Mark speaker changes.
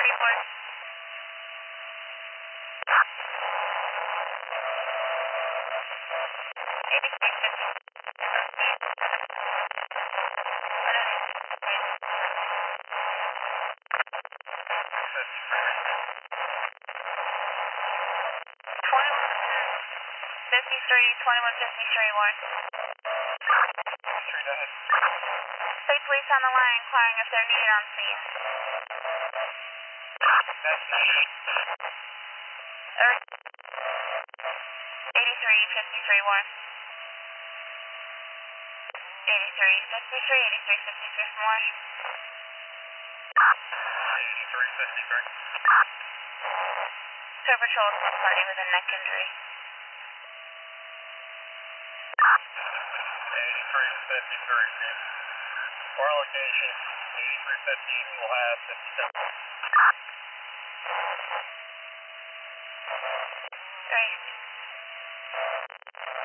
Speaker 1: 53, 2153, Warren. State police on the line inquiring if they're needed on scene. 83, 53, Warren. 83, 53, 83, 53 from Warren.
Speaker 2: 83, 53.
Speaker 1: Patrol patrol is somebody with a neck injury.
Speaker 2: 83, 53. For our location, 8315 will have 57.
Speaker 1: Great.